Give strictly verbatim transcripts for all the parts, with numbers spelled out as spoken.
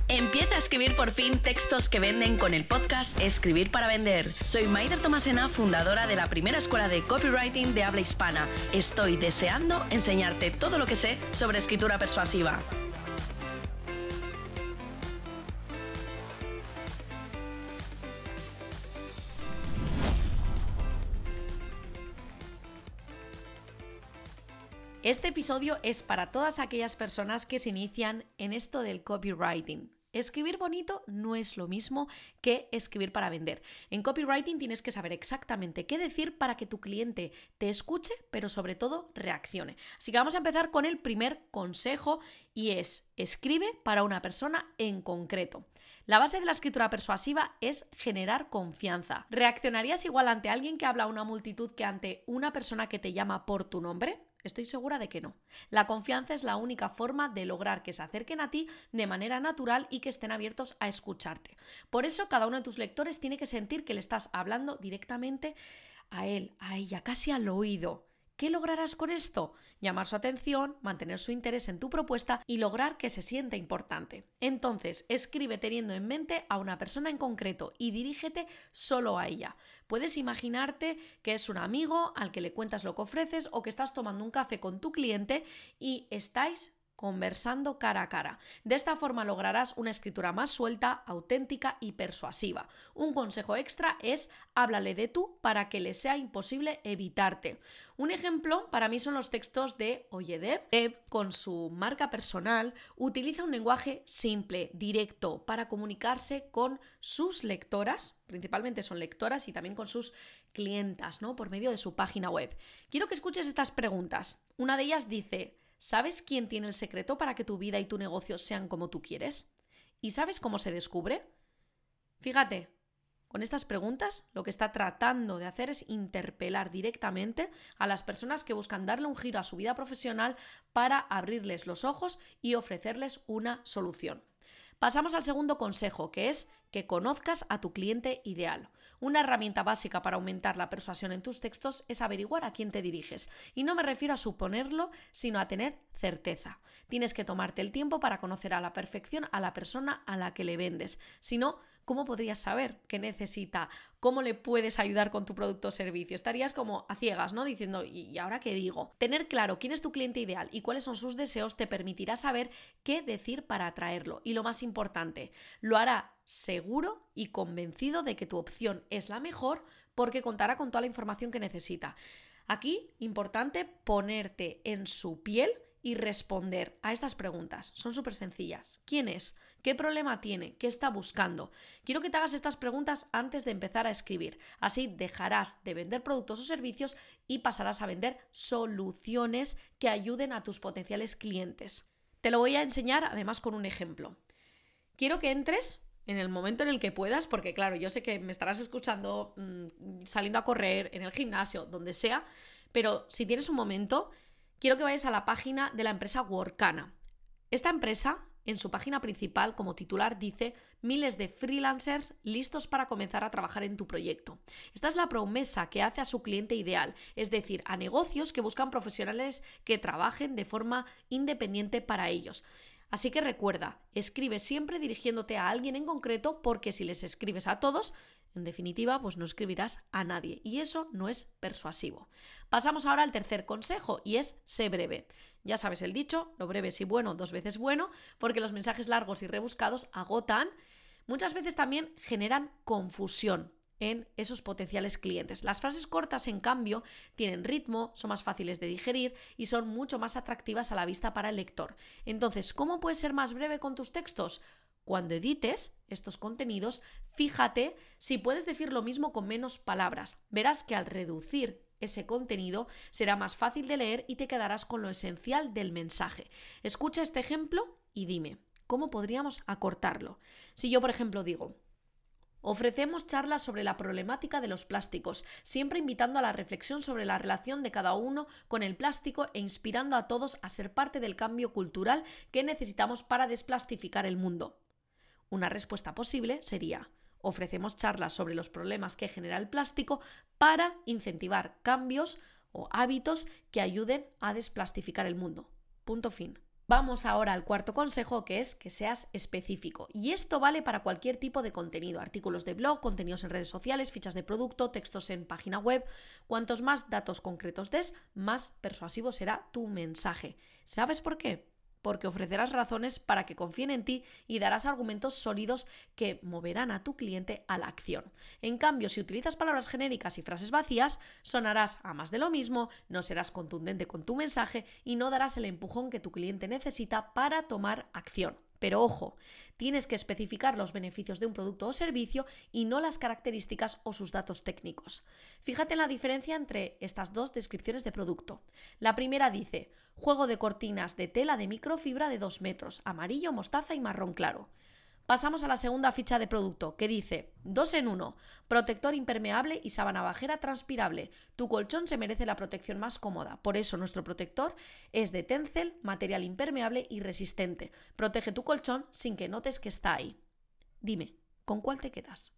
Empieza a escribir por fin textos que venden con el podcast Escribir para Vender. Soy Maider Tomasena, fundadora de la primera escuela de copywriting de habla hispana. Estoy deseando enseñarte todo lo que sé sobre escritura persuasiva. Este episodio es para todas aquellas personas que se inician en esto del copywriting. Escribir bonito no es lo mismo que escribir para vender. En copywriting tienes que saber exactamente qué decir para que tu cliente te escuche, pero sobre todo reaccione. Así que vamos a empezar con el primer consejo y es: escribe para una persona en concreto. La base de la escritura persuasiva es generar confianza. ¿Reaccionarías igual ante alguien que habla a una multitud que ante una persona que te llama por tu nombre? Estoy segura de que no. La confianza es la única forma de lograr que se acerquen a ti de manera natural y que estén abiertos a escucharte. Por eso, cada uno de tus lectores tiene que sentir que le estás hablando directamente a él, a ella, casi al oído. ¿Qué lograrás con esto? Llamar su atención, mantener su interés en tu propuesta y lograr que se sienta importante. Entonces, escribe teniendo en mente a una persona en concreto y dirígete solo a ella. Puedes imaginarte que es un amigo al que le cuentas lo que ofreces o que estás tomando un café con tu cliente y estáis conversando cara a cara. De esta forma lograrás una escritura más suelta, auténtica y persuasiva. Un consejo extra es: háblale de tú para que le sea imposible evitarte. Un ejemplo para mí son los textos de Oyedeb. Deb, con su marca personal, utiliza un lenguaje simple, directo, para comunicarse con sus lectoras, principalmente son lectoras, y también con sus clientas, ¿no? Por medio de su página web. Quiero que escuches estas preguntas. Una de ellas dice: ¿sabes quién tiene el secreto para que tu vida y tu negocio sean como tú quieres? ¿Y sabes cómo se descubre? Fíjate, con estas preguntas lo que está tratando de hacer es interpelar directamente a las personas que buscan darle un giro a su vida profesional para abrirles los ojos y ofrecerles una solución. Pasamos al segundo consejo, que es que conozcas a tu cliente ideal. Una herramienta básica para aumentar la persuasión en tus textos es averiguar a quién te diriges. Y no me refiero a suponerlo, sino a tener certeza. Tienes que tomarte el tiempo para conocer a la perfección a la persona a la que le vendes. Si no, ¿cómo podrías saber qué necesita? ¿Cómo le puedes ayudar con tu producto o servicio? Estarías como a ciegas, ¿no? Diciendo, ¿y ahora qué digo? Tener claro quién es tu cliente ideal y cuáles son sus deseos te permitirá saber qué decir para atraerlo. Y lo más importante, lo hará seguro y convencido de que tu opción es la mejor porque contará con toda la información que necesita. Aquí, importante ponerte en su piel y responder a estas preguntas. Son súper sencillas. ¿Quién es? ¿Qué problema tiene? ¿Qué está buscando? Quiero que te hagas estas preguntas antes de empezar a escribir. Así dejarás de vender productos o servicios y pasarás a vender soluciones que ayuden a tus potenciales clientes. Te lo voy a enseñar además con un ejemplo. Quiero que entres en el momento en el que puedas, porque claro, yo sé que me estarás escuchando mmm, saliendo a correr, en el gimnasio, donde sea, pero si tienes un momento, quiero que vayas a la página de la empresa Workana. Esta empresa, en su página principal, como titular, dice: miles de freelancers listos para comenzar a trabajar en tu proyecto. Esta es la promesa que hace a su cliente ideal, es decir, a negocios que buscan profesionales que trabajen de forma independiente para ellos. Así que recuerda, escribe siempre dirigiéndote a alguien en concreto, porque si les escribes a todos, en definitiva, pues no escribirás a nadie y eso no es persuasivo. Pasamos ahora al tercer consejo y es: sé breve. Ya sabes el dicho, lo breve si bueno, dos veces bueno, porque los mensajes largos y rebuscados agotan. Muchas veces también generan confusión en esos potenciales clientes. Las frases cortas, en cambio, tienen ritmo, son más fáciles de digerir y son mucho más atractivas a la vista para el lector. Entonces, ¿cómo puedes ser más breve con tus textos? Cuando edites estos contenidos, fíjate si puedes decir lo mismo con menos palabras. Verás que al reducir ese contenido será más fácil de leer y te quedarás con lo esencial del mensaje. Escucha este ejemplo y dime, ¿cómo podríamos acortarlo? Si yo, por ejemplo, digo: ofrecemos charlas sobre la problemática de los plásticos, siempre invitando a la reflexión sobre la relación de cada uno con el plástico e inspirando a todos a ser parte del cambio cultural que necesitamos para desplastificar el mundo. Una respuesta posible sería: ofrecemos charlas sobre los problemas que genera el plástico para incentivar cambios o hábitos que ayuden a desplastificar el mundo. Punto fin. Vamos ahora al cuarto consejo, que es que seas específico. Y esto vale para cualquier tipo de contenido, artículos de blog, contenidos en redes sociales, fichas de producto, textos en página web. Cuantos más datos concretos des, más persuasivo será tu mensaje. ¿Sabes por qué? Porque ofrecerás razones para que confíen en ti y darás argumentos sólidos que moverán a tu cliente a la acción. En cambio, si utilizas palabras genéricas y frases vacías, sonarás a más de lo mismo, no serás contundente con tu mensaje y no darás el empujón que tu cliente necesita para tomar acción. Pero ojo, tienes que especificar los beneficios de un producto o servicio y no las características o sus datos técnicos. Fíjate en la diferencia entre estas dos descripciones de producto. La primera dice: juego de cortinas de tela de microfibra de dos metros, amarillo, mostaza y marrón claro. Pasamos a la segunda ficha de producto, que dice: dos en uno, protector impermeable y sábana bajera transpirable. Tu colchón se merece la protección más cómoda. Por eso nuestro protector es de Tencel, material impermeable y resistente. Protege tu colchón sin que notes que está ahí. Dime, ¿con cuál te quedas?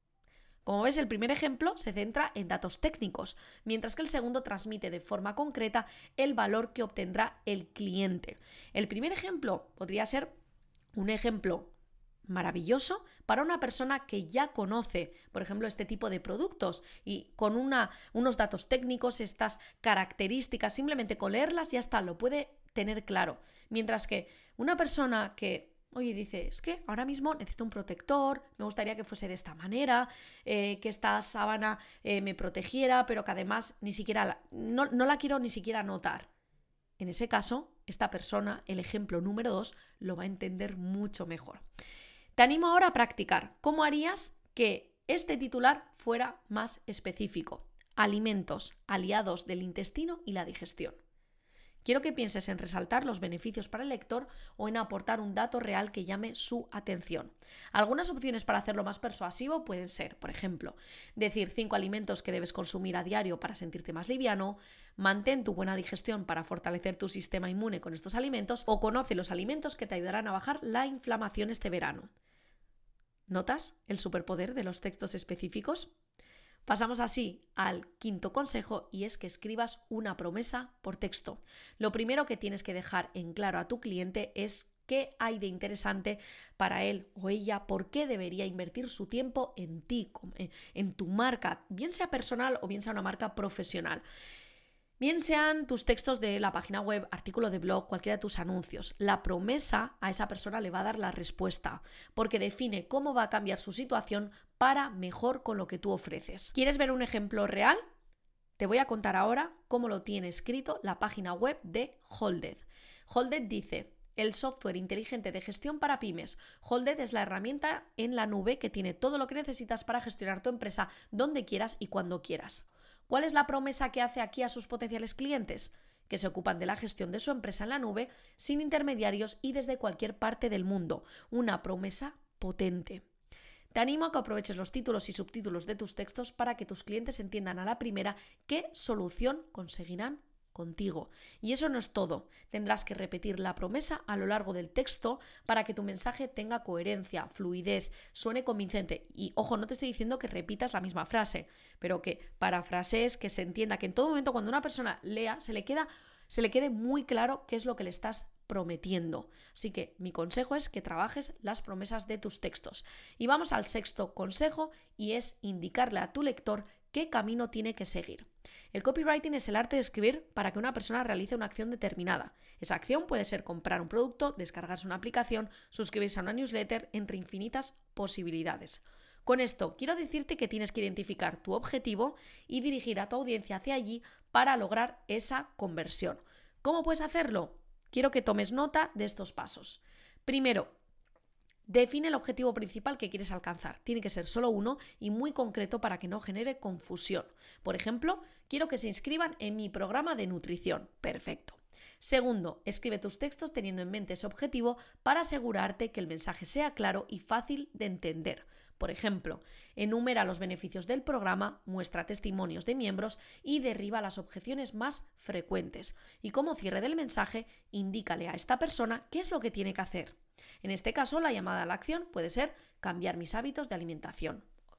Como ves, el primer ejemplo se centra en datos técnicos, mientras que el segundo transmite de forma concreta el valor que obtendrá el cliente. El primer ejemplo podría ser un ejemplo maravilloso para una persona que ya conoce, por ejemplo, este tipo de productos y con una, unos datos técnicos, estas características, simplemente con leerlas ya está, lo puede tener claro. Mientras que una persona que, oye, dice, es que ahora mismo necesito un protector, me gustaría que fuese de esta manera, eh, que esta sábana eh, me protegiera, pero que además ni siquiera la, no, no la quiero ni siquiera notar. En ese caso, esta persona, el ejemplo número dos, lo va a entender mucho mejor. Te animo ahora a practicar. ¿Cómo harías que este titular fuera más específico? Alimentos, aliados del intestino y la digestión. Quiero que pienses en resaltar los beneficios para el lector o en aportar un dato real que llame su atención. Algunas opciones para hacerlo más persuasivo pueden ser, por ejemplo, decir cinco alimentos que debes consumir a diario para sentirte más liviano, mantén tu buena digestión para fortalecer tu sistema inmune con estos alimentos o conoce los alimentos que te ayudarán a bajar la inflamación este verano. ¿Notas el superpoder de los textos específicos? Pasamos así al quinto consejo y es que escribas una promesa por texto. Lo primero que tienes que dejar en claro a tu cliente es qué hay de interesante para él o ella, por qué debería invertir su tiempo en ti, en tu marca, bien sea personal o bien sea una marca profesional. Bien sean tus textos de la página web, artículo de blog, cualquiera de tus anuncios. La promesa a esa persona le va a dar la respuesta, porque define cómo va a cambiar su situación para mejor con lo que tú ofreces. ¿Quieres ver un ejemplo real? Te voy a contar ahora cómo lo tiene escrito la página web de Holded. Holded dice: el software inteligente de gestión para pymes. Holded es la herramienta en la nube que tiene todo lo que necesitas para gestionar tu empresa donde quieras y cuando quieras. ¿Cuál es la promesa que hace aquí a sus potenciales clientes? Que se ocupan de la gestión de su empresa en la nube, sin intermediarios y desde cualquier parte del mundo. Una promesa potente. Te animo a que aproveches los títulos y subtítulos de tus textos para que tus clientes entiendan a la primera qué solución conseguirán contigo. Y eso no es todo. Tendrás que repetir la promesa a lo largo del texto para que tu mensaje tenga coherencia, fluidez, suene convincente. Y ojo, no te estoy diciendo que repitas la misma frase, pero que parafrasees, que se entienda, que en todo momento cuando una persona lea se le queda, se le quede muy claro qué es lo que le estás prometiendo. Así que mi consejo es que trabajes las promesas de tus textos. Y vamos al sexto consejo y es indicarle a tu lector qué camino tiene que seguir. El copywriting es el arte de escribir para que una persona realice una acción determinada. Esa acción puede ser comprar un producto, descargarse una aplicación, suscribirse a una newsletter, entre infinitas posibilidades. Con esto quiero decirte que tienes que identificar tu objetivo y dirigir a tu audiencia hacia allí para lograr esa conversión. ¿Cómo puedes hacerlo? Quiero que tomes nota de estos pasos. Primero, define el objetivo principal que quieres alcanzar. Tiene que ser solo uno y muy concreto para que no genere confusión. Por ejemplo, quiero que se inscriban en mi programa de nutrición. Perfecto. Segundo, escribe tus textos teniendo en mente ese objetivo para asegurarte que el mensaje sea claro y fácil de entender. Por ejemplo, enumera los beneficios del programa, muestra testimonios de miembros y derriba las objeciones más frecuentes. Y como cierre del mensaje, indícale a esta persona qué es lo que tiene que hacer. En este caso, la llamada a la acción puede ser cambiar mis hábitos de alimentación.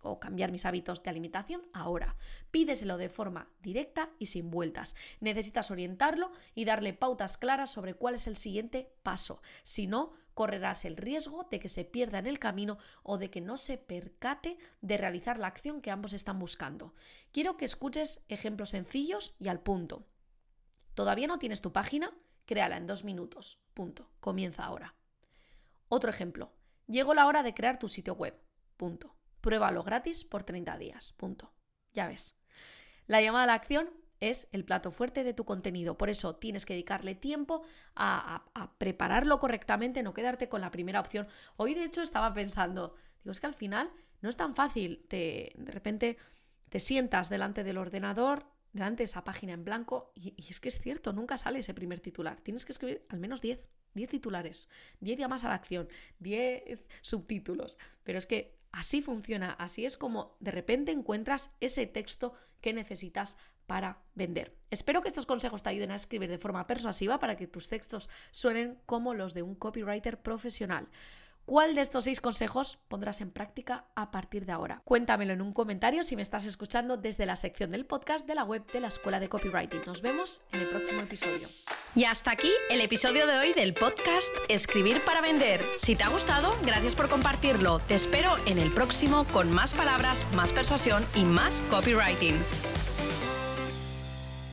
o cambiar mis hábitos de alimentación ahora. Pídeselo de forma directa y sin vueltas. Necesitas orientarlo y darle pautas claras sobre cuál es el siguiente paso. Si no, correrás el riesgo de que se pierda en el camino o de que no se percate de realizar la acción que ambos están buscando. Quiero que escuches ejemplos sencillos y al punto. ¿Todavía no tienes tu página? Créala en dos minutos. Punto. Comienza ahora. Otro ejemplo. Llegó la hora de crear tu sitio web. Punto. Pruébalo gratis por treinta días. Punto. Ya ves. La llamada a la acción es el plato fuerte de tu contenido. Por eso tienes que dedicarle tiempo a, a, a prepararlo correctamente, no quedarte con la primera opción. Hoy, de hecho, estaba pensando, digo, es que al final no es tan fácil. Te, de repente te sientas delante del ordenador, delante de esa página en blanco, y, y es que es cierto, nunca sale ese primer titular. Tienes que escribir al menos diez. diez titulares, diez llamadas a la acción, diez subtítulos. Pero es que así funciona, así es como de repente encuentras ese texto que necesitas para vender. Espero que estos consejos te ayuden a escribir de forma persuasiva para que tus textos suenen como los de un copywriter profesional. ¿Cuál de estos seis consejos pondrás en práctica a partir de ahora? Cuéntamelo en un comentario si me estás escuchando desde la sección del podcast de la web de la Escuela de Copywriting. Nos vemos en el próximo episodio. Y hasta aquí el episodio de hoy del podcast Escribir para Vender. Si te ha gustado, gracias por compartirlo. Te espero en el próximo con más palabras, más persuasión y más copywriting.